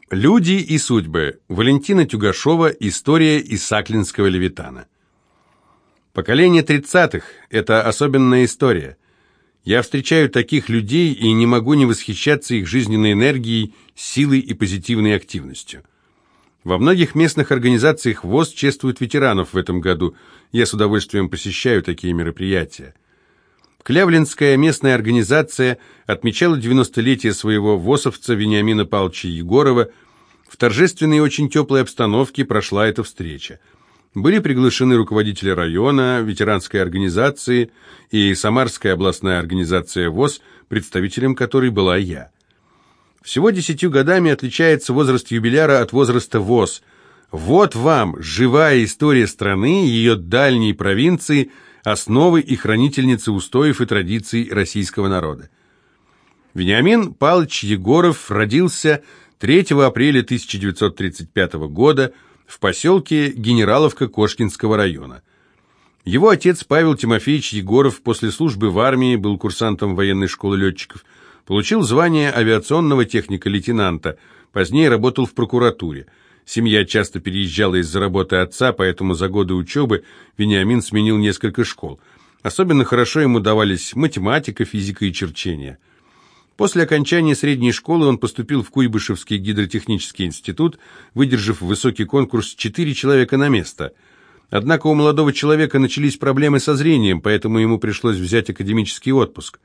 Люди и судьбы. Валентина Тюгашова. История Исаклинского Левитана. Поколение 30-х – это особенная история. Я встречаю таких людей и не могу не восхищаться их жизненной энергией, силой и позитивной активностью. Во многих местных организациях ВОС чествуют ветеранов в этом году. Я с удовольствием посещаю такие мероприятия. Клявлинская местная организация отмечала 90-летие своего ВОСовца Вениамина Павловича Егорова. В торжественной и очень теплой обстановке прошла эта встреча. Были приглашены руководители района, ветеранской организации и Самарская областная организация ВОС, представителем которой была я. Всего 10 годами отличается возраст юбиляра от возраста ВОС. Вот вам живая история страны, ее дальней провинции, основы и хранительницы устоев и традиций российского народа. Вениамин Павлович Егоров родился 3 апреля 1935 года в поселке Генераловка Кошкинского района. Его отец Павел Тимофеевич Егоров после службы в армии был курсантом военной школы летчиков, получил звание авиационного техника-лейтенанта, позднее работал в прокуратуре. Семья часто переезжала из-за работы отца, поэтому за годы учебы Вениамин сменил несколько школ. Особенно хорошо ему давались математика, физика и черчение. После окончания средней школы он поступил в Куйбышевский гидротехнический институт, выдержав высокий конкурс 4 человека на место. Однако у молодого человека начались проблемы со зрением, поэтому ему пришлось взять академический отпуск.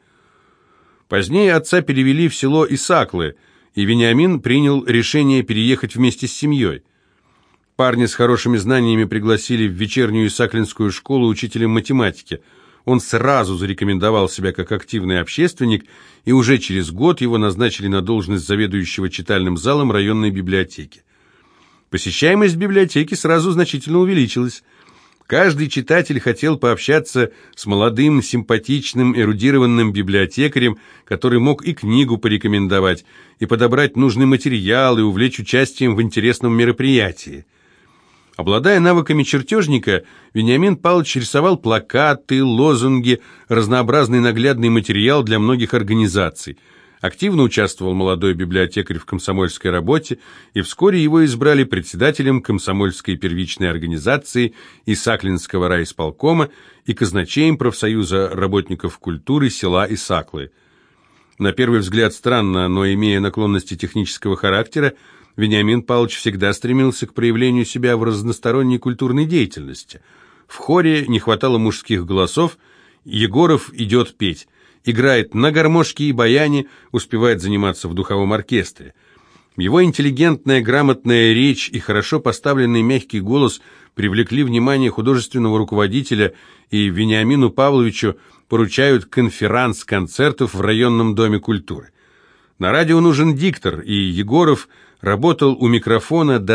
Позднее отца перевели в село Исаклы, и Вениамин принял решение переехать вместе с семьей. Парня с хорошими знаниями пригласили в вечернюю Исаклинскую школу учителем математики. Он сразу зарекомендовал себя как активный общественник, и уже через год его назначили на должность заведующего читальным залом районной библиотеки. Посещаемость библиотеки сразу значительно увеличилась. Каждый читатель хотел пообщаться с молодым, симпатичным, эрудированным библиотекарем, который мог и книгу порекомендовать, и подобрать нужный материал, и увлечь участием в интересном мероприятии. Обладая навыками чертежника, Вениамин Павлович рисовал плакаты, лозунги, разнообразный наглядный материал для многих организаций. Активно участвовал молодой библиотекарь в комсомольской работе, и вскоре его избрали председателем комсомольской первичной организации Исаклинского райисполкома и казначеем профсоюза работников культуры села Исаклы. На первый взгляд странно, но имея наклонности технического характера, Вениамин Павлович всегда стремился к проявлению себя в разносторонней культурной деятельности. В хоре не хватало мужских голосов, Егоров идет петь. Играет на гармошке и баяне, успевает заниматься в духовом оркестре. Его интеллигентная, грамотная речь и хорошо поставленный мягкий голос привлекли внимание художественного руководителя, и Вениамину Павловичу поручают конферанс концертов в районном доме культуры. На радио нужен диктор, и Егоров работал у микрофона до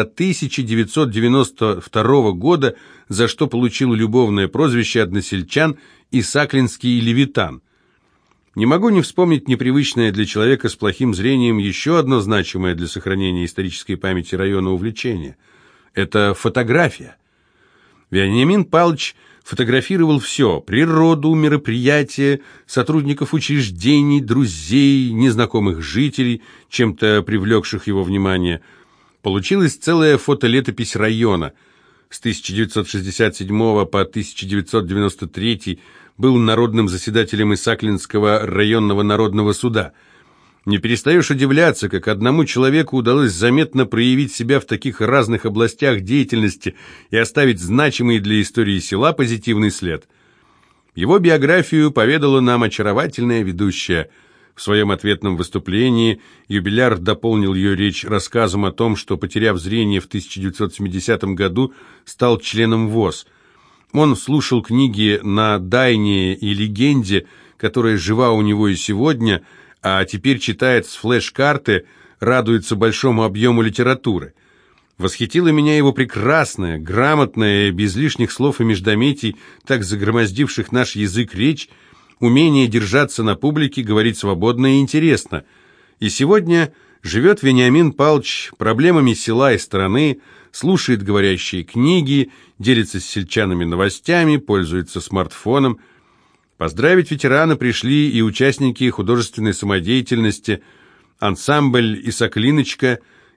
1992 года, за что получил любовное прозвище односельчан «Исаклинский Левитан». Не могу не вспомнить непривычное для человека с плохим зрением еще одно значимое для сохранения исторической памяти района увлечение. Это фотография. Вениамин Павлович фотографировал все – природу, мероприятия, сотрудников учреждений, друзей, незнакомых жителей, чем-то привлекших его внимание. Получилась целая фотолетопись района. С 1967 по 1993 был народным заседателем Исаклинского районного народного суда. Не перестаешь удивляться, как одному человеку удалось заметно проявить себя в таких разных областях деятельности и оставить значимый для истории села позитивный след. Его биографию поведала нам очаровательная ведущая. В своем ответном выступлении юбиляр дополнил ее речь рассказом о том, что, потеряв зрение в 1970 году, стал членом ВОС. Он слушал книги на Дайне и легенде, которая жива у него и сегодня, а теперь читает с флеш-карты, радуется большому объему литературы. Восхитила меня его прекрасная, грамотная, без лишних слов и междометий, так загромоздивших наш язык речь, умение держаться на публике, говорить свободно и интересно. И сегодня живет Вениамин Павлович проблемами села и страны, слушает говорящие книги, делится с сельчанами новостями, пользуется смартфоном. Поздравить ветерана пришли и участники художественной самодеятельности, ансамбль «Исаклиночка»,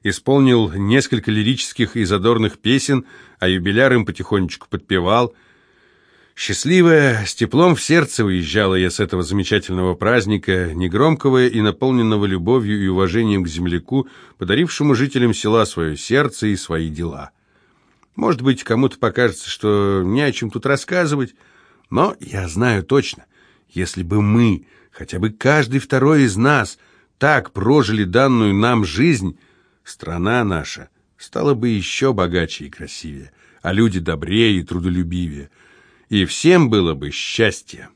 исполнил несколько лирических и задорных песен, а юбиляр им потихонечку подпевал. Счастливая, с теплом в сердце уезжала я с этого замечательного праздника, негромкого и наполненного любовью и уважением к земляку, подарившему жителям села свое сердце и свои дела. Может быть, кому-то покажется, что не о чем тут рассказывать, но я знаю точно, если бы мы, хотя бы каждый второй из нас, так прожили данную нам жизнь, страна наша стала бы еще богаче и красивее, а люди добрее и трудолюбивее, и всем было бы счастье.